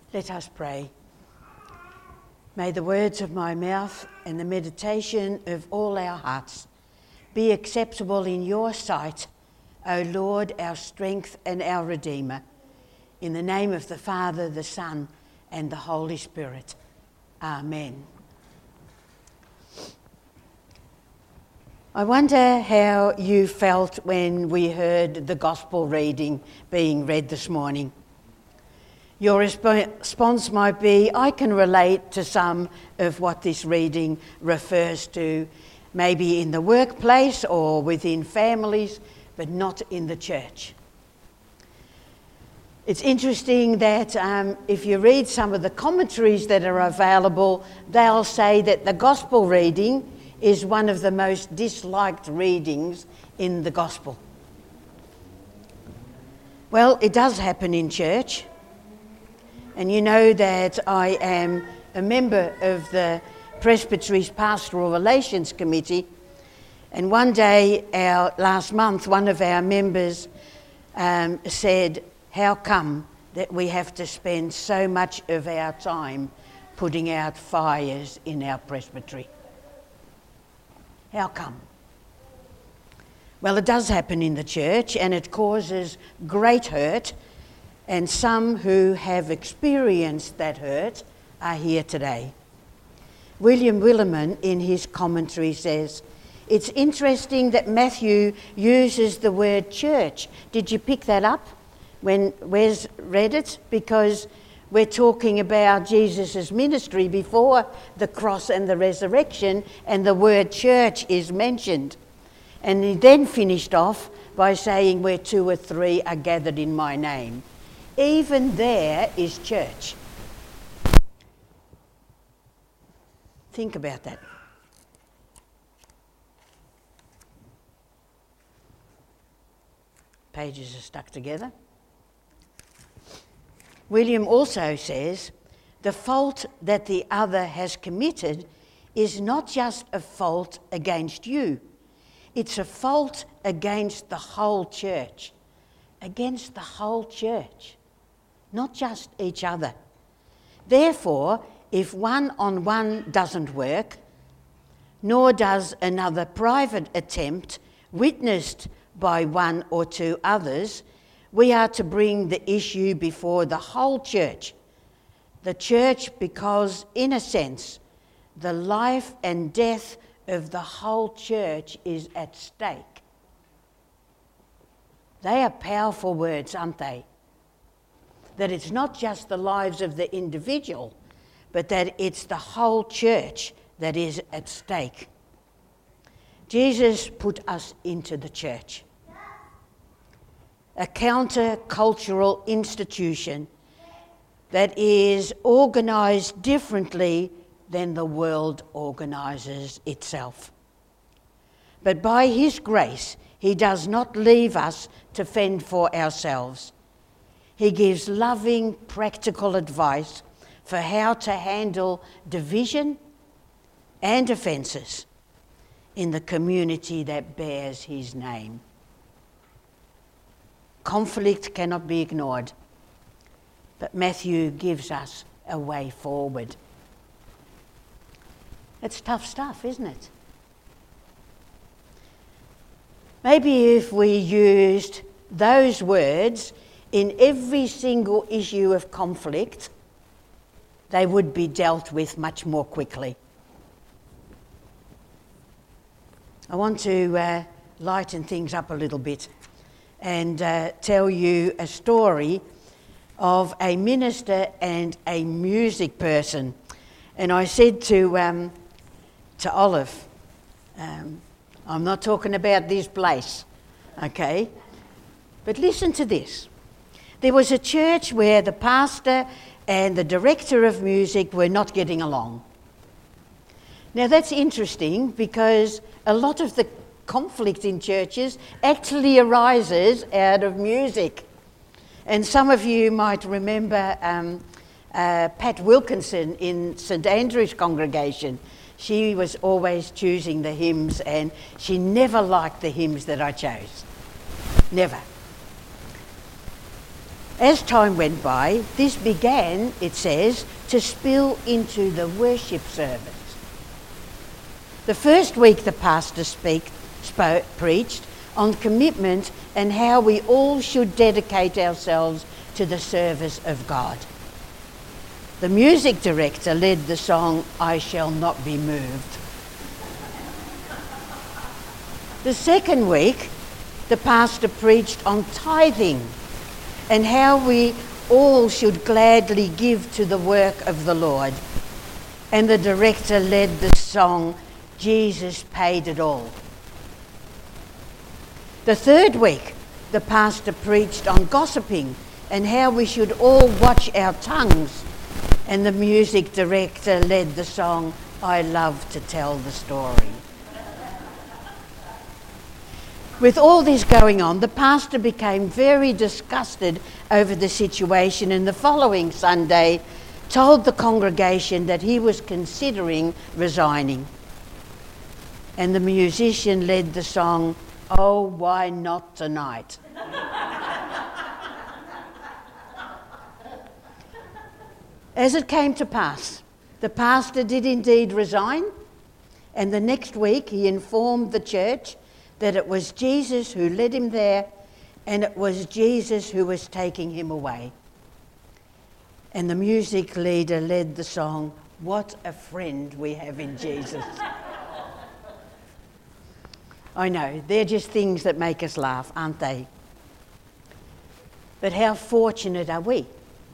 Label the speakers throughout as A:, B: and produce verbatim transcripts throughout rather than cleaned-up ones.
A: Let us pray. May the words of my mouth and the meditation of all our hearts be acceptable in your sight, O Lord, our strength and our Redeemer. In the name of the Father, the Son, and the Holy Spirit. Amen. I wonder how you felt when we heard the Gospel reading being read this morning. Your response might be, I can relate to some of what this reading refers to, maybe in the workplace or within families, but not in the church. It's interesting that um, if you read some of the commentaries that are available, they'll say that the Gospel reading is one of the most disliked readings in the Gospel. Well, it does happen in church. And you know that I am a member of the Presbytery's Pastoral Relations Committee. And one day, our, last month, one of our members um, said, how come that we have to spend so much of our time putting out fires in our presbytery? How come? Well, it does happen in the church, and it causes great hurt. And some who have experienced that hurt are here today. William Willimon, in his commentary, says, it's interesting that Matthew uses the word church. Did you pick that up when Wes read it? Because we're talking about Jesus' ministry before the cross and the resurrection, and the word church is mentioned. And he then finished off by saying, where two or three are gathered in my name. Even there is church. Think about that. Pages are stuck together. William also says, the fault that the other has committed is not just a fault against you. It's a fault against the whole church. Against the whole church. Not just each other. Therefore, if one-on-one doesn't work, nor does another private attempt witnessed by one or two others, we are to bring the issue before the whole church. The church, because, in a sense, the life and death of the whole church is at stake. They are powerful words, aren't they? That it's not just the lives of the individual, but that it's the whole church that is at stake. Jesus put us into the church, a counter-cultural institution that is organised differently than the world organises itself. But by his grace, he does not leave us to fend for ourselves. He gives loving, practical advice for how to handle division and offences in the community that bears his name. Conflict cannot be ignored, but Matthew gives us a way forward. It's tough stuff, isn't it? Maybe if we used those words in every single issue of conflict, they would be dealt with much more quickly. I want to uh, lighten things up a little bit and uh, tell you a story of a minister and a music person. And I said to um, to Olive, um, I'm not talking about this place, okay? But listen to this. There was a church where the pastor and the director of music were not getting along. Now that's interesting because a lot of the conflict in churches actually arises out of music. And some of you might remember um, uh, Pat Wilkinson in St Andrew's congregation. She was always choosing the hymns, and she never liked the hymns that I chose. Never. As time went by, this began, it says, to spill into the worship service. The first week the pastor speak, spoke, preached on commitment and how we all should dedicate ourselves to the service of God. The music director led the song, "I Shall Not Be Moved." The second week, the pastor preached on tithing and how we all should gladly give to the work of the Lord. And the director led the song, "Jesus Paid It All." The third week, the pastor preached on gossiping and how we should all watch our tongues. And the music director led the song, "I Love to Tell the Story." With all this going on, the pastor became very disgusted over the situation, and the following Sunday told the congregation that he was considering resigning. And the musician led the song, "Oh, Why Not Tonight?" As it came to pass, the pastor did indeed resign, and the next week he informed the church that it was Jesus who led him there, and it was Jesus who was taking him away. And the music leader led the song, "What a Friend We Have in Jesus." I know, they're just things that make us laugh, aren't they? But how fortunate are we?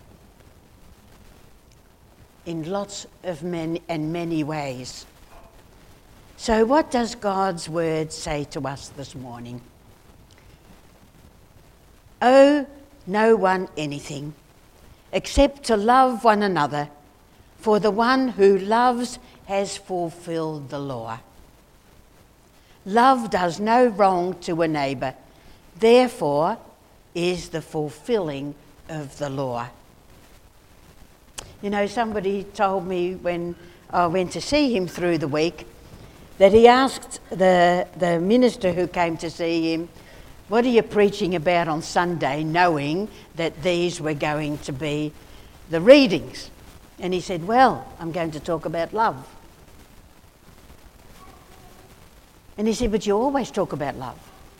A: In lots of many and many ways. So what does God's word say to us this morning? Owe no one anything except to love one another, for the one who loves has fulfilled the law. Love does no wrong to a neighbour, therefore is the fulfilling of the law. You know, somebody told me when I went to see him through the week that he asked the, the minister who came to see him, "What are you preaching about on Sunday," knowing that these were going to be the readings? And he said, "Well, I'm going to talk about love." And he said, "But you always talk about love."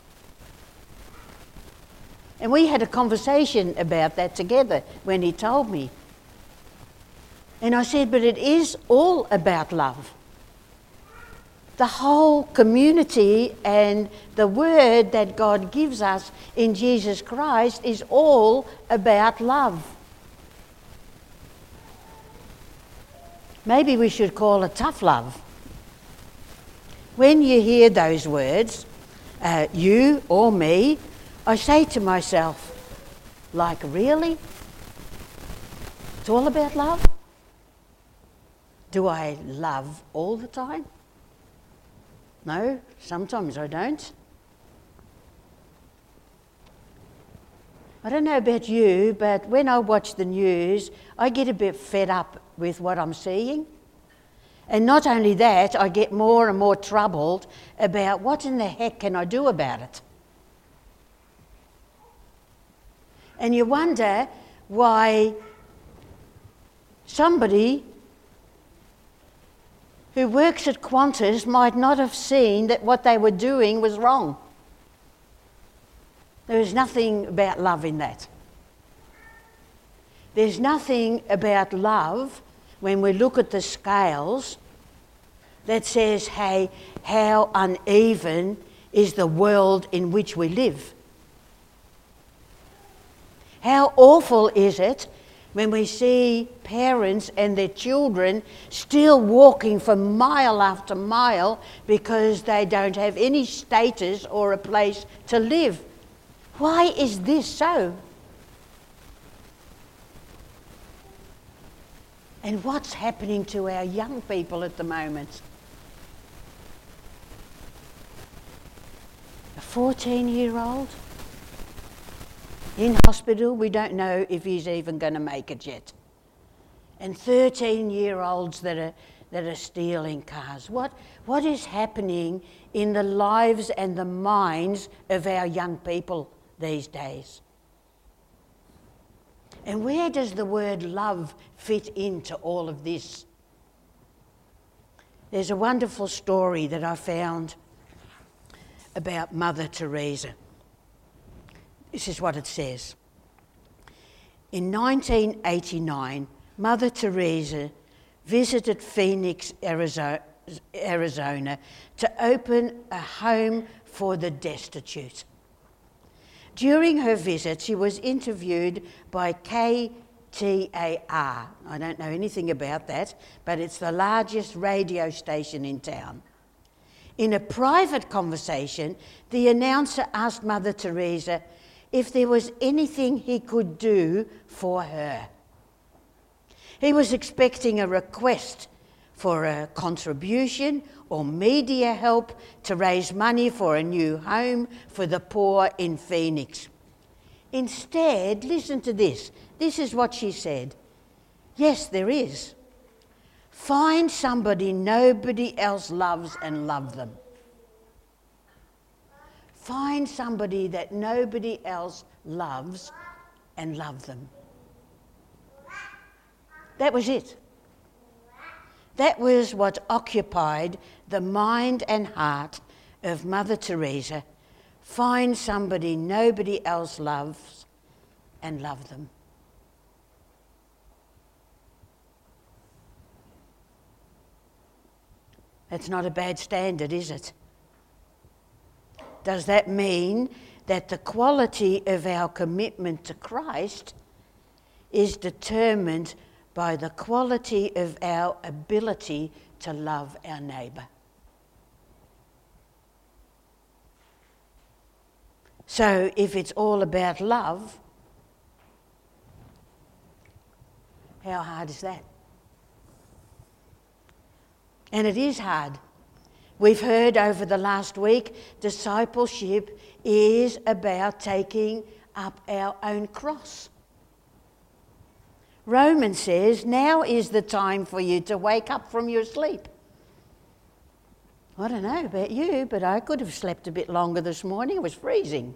A: And we had a conversation about that together when he told me. And I said, "But it is all about love. The whole community and the word that God gives us in Jesus Christ is all about love." Maybe we should call it tough love. When you hear those words, uh, you or me, I say to myself, like, really? It's all about love? Do I love all the time? No, sometimes I don't. I don't know about you, but when I watch the news, I get a bit fed up with what I'm seeing. And not only that, I get more and more troubled about what in the heck can I do about it. And you wonder why somebody who works at Qantas might not have seen that what they were doing was wrong. There is nothing about love in that. There's nothing about love when we look at the scales that says, hey, how uneven is the world in which we live. How awful is it when we see parents and their children still walking for mile after mile because they don't have any status or a place to live. Why is this so? And what's happening to our young people at the moment? A fourteen-year-old in hospital, we don't know if he's even going to make it yet. And thirteen-year-olds that are that are stealing cars. What what is happening in the lives and the minds of our young people these days? And where does the word love fit into all of this? There's a wonderful story that I found about Mother Teresa. This is what it says. In nineteen eighty-nine, Mother Teresa visited Phoenix, Arizona, Arizona to open a home for the destitute. During her visit, she was interviewed by K T A R. I don't know anything about that, but it's the largest radio station in town. In a private conversation, the announcer asked Mother Teresa if there was anything he could do for her. He was expecting a request for a contribution or media help to raise money for a new home for the poor in Phoenix. Instead, listen to this. This is what she said. Yes, there is. Find somebody nobody else loves and love them. Find somebody that nobody else loves and love them. That was it. That was what occupied the mind and heart of Mother Teresa. Find somebody nobody else loves and love them. That's not a bad standard, is it? Does that mean that the quality of our commitment to Christ is determined by the quality of our ability to love our neighbour? So if it's all about love, how hard is that? And it is hard. We've heard over the last week, discipleship is about taking up our own cross. Romans says, now is the time for you to wake up from your sleep. I don't know about you, but I could have slept a bit longer this morning. It was freezing.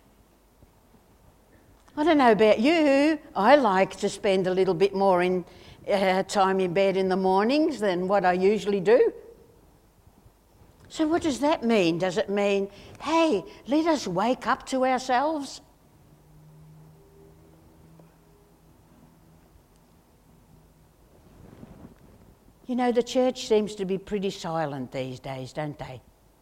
A: I don't know about you. I like to spend a little bit more in uh, time in bed in the mornings than what I usually do. So what does that mean? Does it mean, hey, let us wake up to ourselves? You know, the church seems to be pretty silent these days, don't they?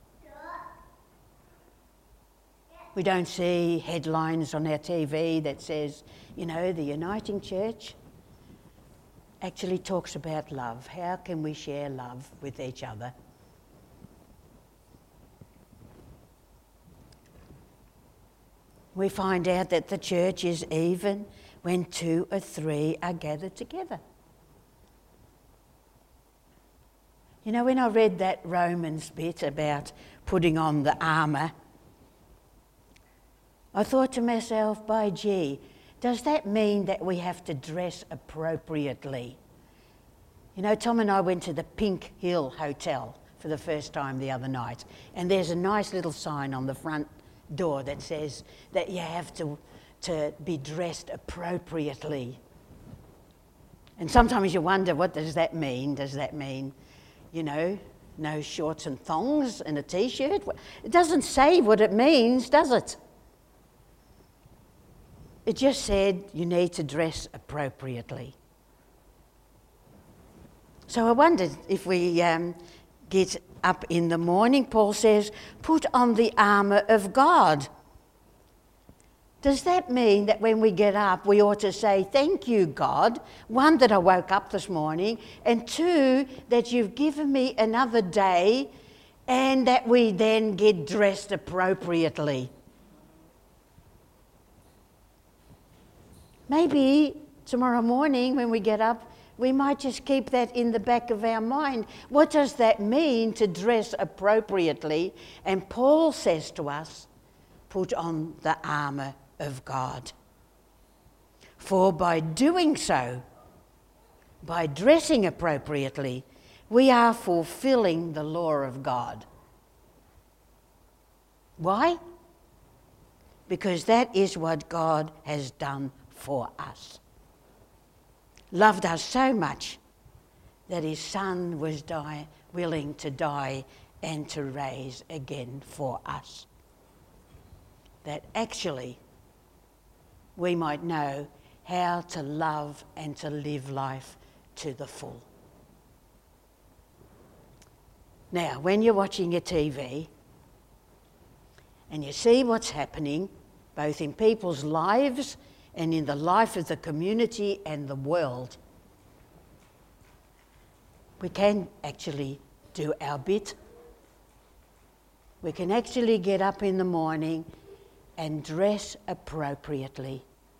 A: We don't see headlines on our T V that says, you know, the Uniting Church actually talks about love. How can we share love with each other? We find out that the church is even when two or three are gathered together. You know, when I read that Romans bit about putting on the armour, I thought to myself, by gee, does that mean that we have to dress appropriately? You know, Tom and I went to the Pink Hill Hotel for the first time the other night, and there's a nice little sign on the front door that says that you have to, to be dressed appropriately. And sometimes you wonder, what does that mean? Does that mean, you know, no shorts and thongs and a t-shirt? It doesn't say what it means, does it? It just said you need to dress appropriately. So I wondered if we um, get up in the morning, Paul says, put on the armour of God. Does that mean that when we get up, we ought to say, thank you, God, one, that I woke up this morning, and two, that you've given me another day, and that we then get dressed appropriately? Maybe tomorrow morning when we get up, we might just keep that in the back of our mind. What does that mean to dress appropriately? And Paul says to us, put on the armour of God. For by doing so, by dressing appropriately, we are fulfilling the law of God. Why? Because that is what God has done for us. loved us so much that his Son was die, willing to die and to raise again for us. That actually we might know how to love and to live life to the full. Now, when you're watching a T V and you see what's happening, both in people's lives and in the life of the community and the world, we can actually do our bit. We can actually get up in the morning and dress appropriately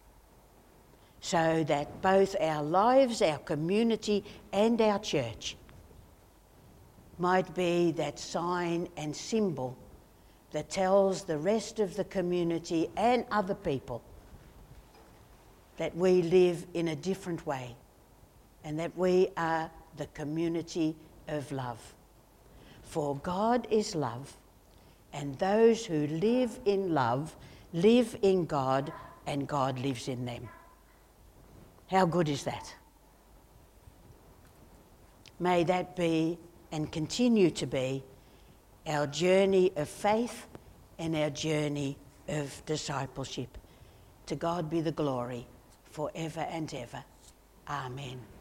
A: so that both our lives, our community and our church might be that sign and symbol that tells the rest of the community and other people that we live in a different way and that we are the community of love. For God is love, and those who live in love live in God, and God lives in them. How good is that? May that be and continue to be our journey of faith and our journey of discipleship. To God be the glory forever and ever. Amen.